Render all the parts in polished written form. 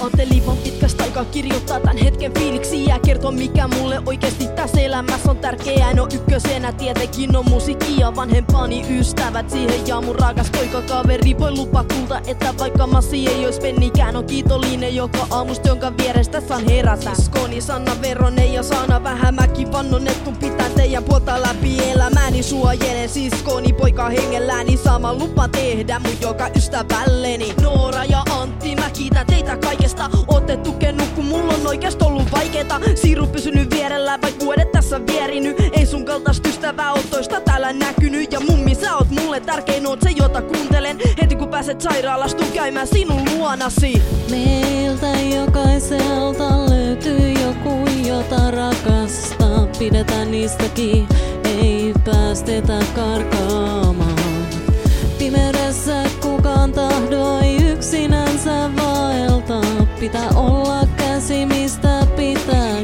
Ajattelin vaan pitkästä aikaa kirjoittaa tän hetken fiiliksiä ja kertoa mikä mulle oikeesti tässä elämässä on tärkeää. No ykkösenä tietenkin on musiikki ja vanhempani ystävät siihen ja mun rakas poikakaveri. Voi lupaa kulta, että vaikka massi ei ois pennikään, on kiitollinen joka aamusta jonka vierestä saan herätä. Siskoni Sanna Veronen ja Saana Vähämäki vannon, et kun pitää teidän puolta läpi elämääni. Suojelen siskoni poika hengelläni, sama lupa tehdä mun joka ystävälleni. Noora ja Antti, mä kiitän teitä kaikesta. Ootte tukenut kun mulla on oikeest ollut vaikeeta. Siiru pysynyt vierellä vaik vuodet tässä vierinyt. Ei sun kaltaista ystävää oo toista täällä näkynyt. Ja mummi sä oot mulle tärkein, oot se jota kuuntelen. Heti kun pääset sairaalasta tuun käymään sinun luonasi. Meiltä jokaiselta löytyy joku jota rakastaa. Pidetään niistäkin, ei päästetä karkaamaan. Pimeydessä kukaan tahdoi yksinänsä vaeltaa. Pitää olla käsi mistä pitää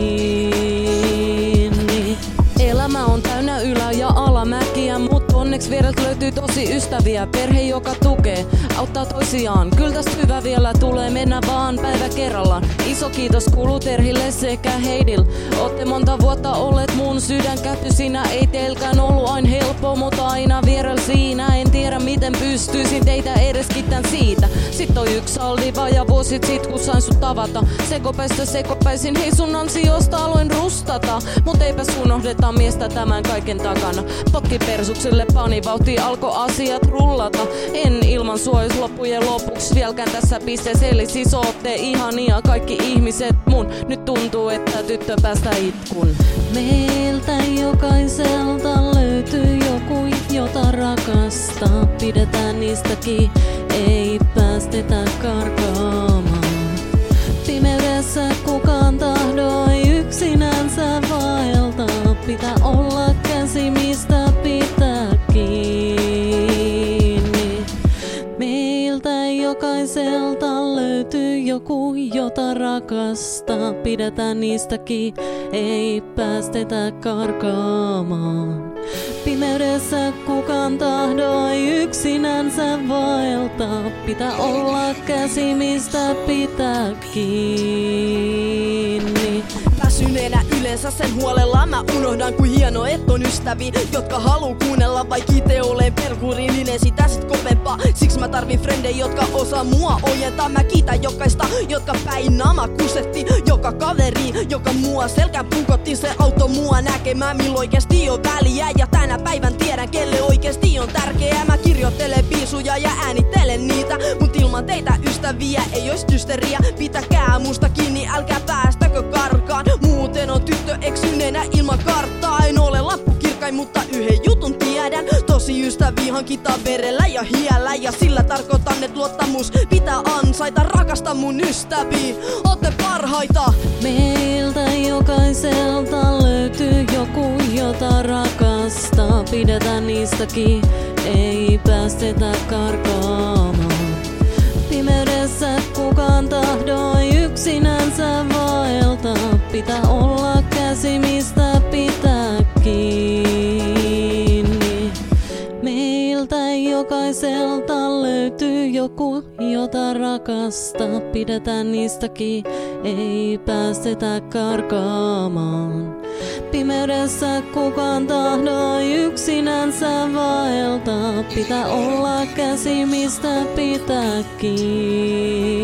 kiinni. Elämä on täynnä ylä- ja alamäkiä, mut onneksi viereltä löytyy tosi ystäviä. Perhe joka tukee, auttaa toisiaan. Kyllä tästä hyvä vielä tulee, mennä vaan päivä kerrallaan. Iso kiitos kuuluu Terhille sekä Heidil. Ootte monta vuotta olleet mun sydän kätty. Siinä ei teilkään ollut aina helppo, mutta aina vierellä siinä. En tiedä miten pystyisin teitä edes kiittän siitä. Sitten on yksi saldiva ja vuosit sit kun sain sut tavata. Sekopäisin, hei sun ansiosta aloin rustata. Mut eipäs unohdeta miestä tämän kaiken takana. Potki persukselle pani vauhti, alko asiat rullata. En ilman sua jos loppujen lopuksi vieläkään tässä pisteessä. Eli siis ootte ihania kaikki ihmiset mun. Nyt tuntuu että tyttö päästä itkun. Meiltä jokaiselta löytyy joku jota rakastaa. Pidetään niistäkin, ei päästetä karkaamaan. Pimeydessä kukaan tahdoi yksinänsä vaeltaa. Pitää olla käsi mistä pitää kiinni. Meiltä jokaiselta löytyy joku jota rakastaa. Pidetään niistäkin, ei päästetä karkaamaan. Pimeydessä kukaan tahdoi yksinänsä vaeltaa. Pitää olla käsi mistä pitää kiinni. Väsyneenä yleensä sen huolella mä unohdan kuin hieno et on ystäviä, jotka haluu kuunnella vaik ite olen perkurillinen sitä sit kovempaa. Siksi mä tarvin frendejä jotka osaa mua ojentaa. Mä kiitän jokaista jotka päin naama kusetti. Joka kaveri joka mua selkään pukotti. Se auto mua näkemään milloin oikeesti on väliä. Ja tänä päivän tiedän kelle oikeesti on tärkeää. Mä kirjoittelen biisuja ja äänittelen niitä. Mut ilman teitä ystäviä ei ois tysteriä. Pitäkää musta kiinni, älkää päästäkö karkaan. Muuten on tyttö eksyneenä ilman karttaa. En ole lappukirkain, mutta yhden jutun tiedän. Tosi ystäviä hankitaan verellä ja hiellä. Ja sillä tarkoitan, että luottamus pitää ansaita. Rakasta mun ystäviä, ootte parhaita. Meiltä jokaiselta löytyy joku jota rakastaa. Pidetään niistäkin, ei päästetä karkaamaan. Pimeydessä kukaan tahdoi yksinänsä vaeltaa. Pitää olla käsi mistä pitää kiinni. Meiltä jokaiselta löytyy joku jota rakastaa. Pidetään niistäkin, ei päästetä karkaamaan. Pimeydessä kukaan tahdoi yksinänsä vaeltaa. Pitää olla käsi mistä pitää kiinni.